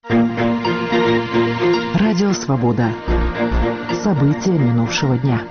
Радио «Свобода». События минувшего дня.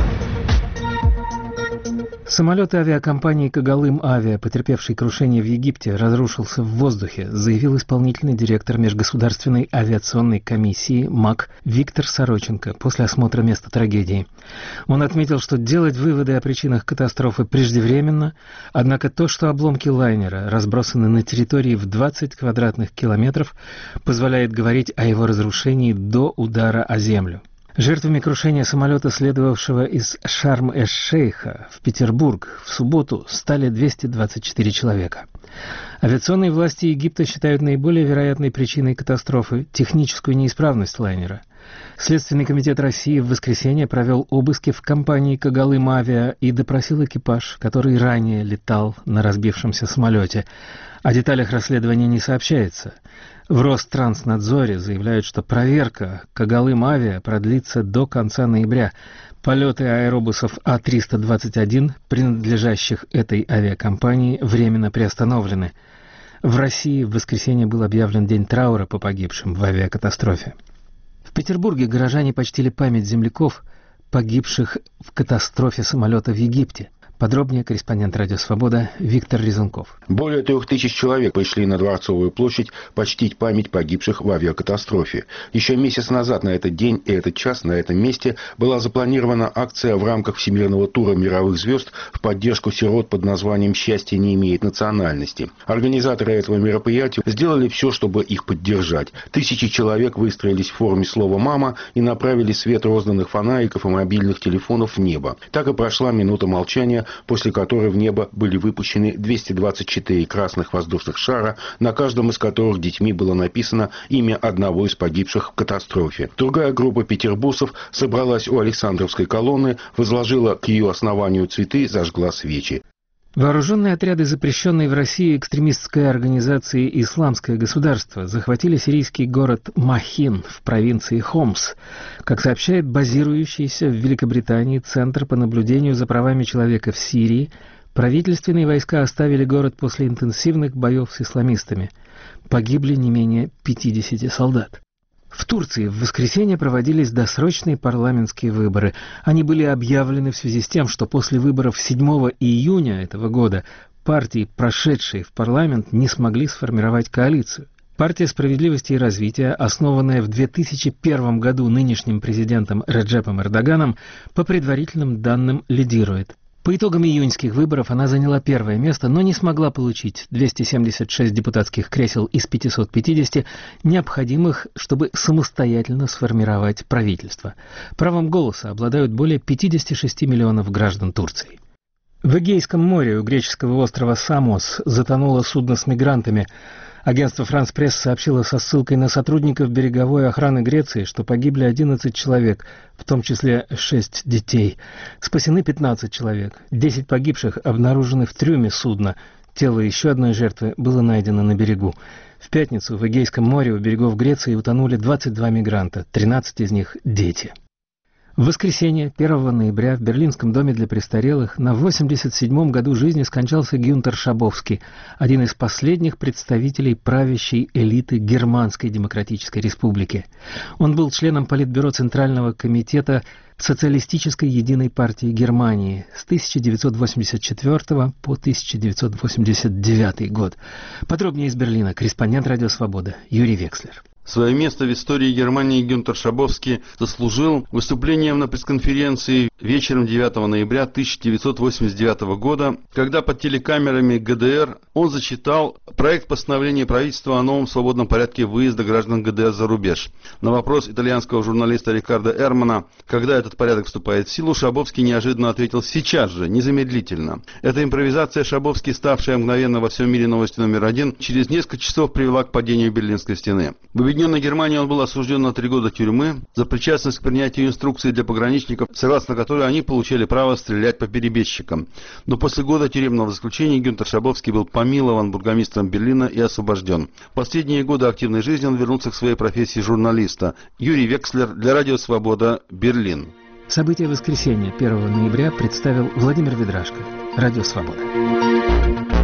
Самолет авиакомпании «Когалым-Авиа», потерпевший крушение в Египте, разрушился в воздухе, заявил исполнительный директор Межгосударственной авиационной комиссии МАК Виктор Сороченко после осмотра места трагедии. Он отметил, что делать выводы о причинах катастрофы преждевременно, однако то, что обломки лайнера разбросаны на территории в 20 квадратных километров, позволяет говорить о его разрушении до удара о землю. Жертвами крушения самолета, следовавшего из Шарм-эш-Шейха в Петербург, в субботу стали 224 человека. Авиационные власти Египта считают наиболее вероятной причиной катастрофы техническую неисправность лайнера. Следственный комитет России в воскресенье провел обыски в компании «Когалым-Авиа» и допросил экипаж, который ранее летал на разбившемся самолете. О деталях расследования не сообщается. В Ространснадзоре заявляют, что проверка «Когалым-Авиа» продлится до конца ноября. Полеты аэробусов А-321, принадлежащих этой авиакомпании, временно приостановлены. В России в воскресенье был объявлен день траура по погибшим в авиакатастрофе. В Петербурге горожане почтили память земляков, погибших в катастрофе самолета в Египте. Подробнее корреспондент «Радио Свобода» Виктор Резунков. Более 3000 человек пришли на Дворцовую площадь почтить память погибших в авиакатастрофе. Еще месяц назад на этот день и этот час на этом месте была запланирована акция в рамках всемирного тура мировых звезд в поддержку сирот под названием «Счастье не имеет национальности». Организаторы этого мероприятия сделали все, чтобы их поддержать. Тысячи человек выстроились в форме слова «мама» и направили свет розданных фонариков и мобильных телефонов в небо. Так и прошла минута молчания, после которой в небо были выпущены 224 красных воздушных шара, на каждом из которых детьми было написано имя одного из погибших в катастрофе. Другая группа петербуржцев собралась у Александровской колонны, возложила к ее основанию цветы, зажгла свечи. Вооруженные отряды запрещенной в России экстремистской организации «Исламское государство» захватили сирийский город Махин в провинции Хомс. Как сообщает базирующийся в Великобритании Центр по наблюдению за правами человека в Сирии, правительственные войска оставили город после интенсивных боев с исламистами. Погибли не менее 50 солдат. В Турции в воскресенье проводились досрочные парламентские выборы. Они были объявлены в связи с тем, что после выборов 7 июня этого года партии, прошедшие в парламент, не смогли сформировать коалицию. Партия справедливости и развития, основанная в 2001 году нынешним президентом Реджепом Эрдоганом, по предварительным данным лидирует. По итогам июньских выборов она заняла первое место, но не смогла получить 276 депутатских кресел из 550, необходимых, чтобы самостоятельно сформировать правительство. Правом голоса обладают более 56 миллионов граждан Турции. В Эгейском море у греческого острова Самос затонуло судно с мигрантами. Агентство «Франс Пресс» сообщило со ссылкой на сотрудников береговой охраны Греции, что погибли 11 человек, в том числе 6 детей. Спасены 15 человек. 10 погибших обнаружены в трюме судна. Тело еще одной жертвы было найдено на берегу. В пятницу в Эгейском море у берегов Греции утонули 22 мигранта, 13 из них – дети. В воскресенье, 1 ноября, в Берлинском доме для престарелых на 87-м году жизни скончался Гюнтер Шабовский, один из последних представителей правящей элиты Германской Демократической Республики. Он был членом Политбюро Центрального комитета Социалистической единой партии Германии с 1984 по 1989 год. Подробнее из Берлина корреспондент «Радио Свобода» Юрий Векслер. Свое место в истории Германии Гюнтер Шабовский заслужил выступлением на пресс-конференции вечером 9 ноября 1989 года, когда под телекамерами ГДР он зачитал проект постановления правительства о новом свободном порядке выезда граждан ГДР за рубеж. На вопрос итальянского журналиста Рикардо Эрмана, когда этот порядок вступает в силу, Шабовский неожиданно ответил: сейчас же, незамедлительно. Эта импровизация Шабовский, ставшая мгновенно во всем мире новостью номер 1, через несколько часов привела к падению Берлинской стены. В Объединенной Германии он был осужден на 3 года тюрьмы за причастность к принятию инструкций для пограничников, согласно которой они получили право стрелять по перебежчикам. Но после года тюремного заключения Гюнтер Шабовский был помилован бургомистром Берлина и освобожден. В последние годы активной жизни он вернулся к своей профессии журналиста. Юрий Векслер для Радио Свобода, Берлин. События воскресенья 1 ноября представил Владимир Ведрашко. Радио Свобода.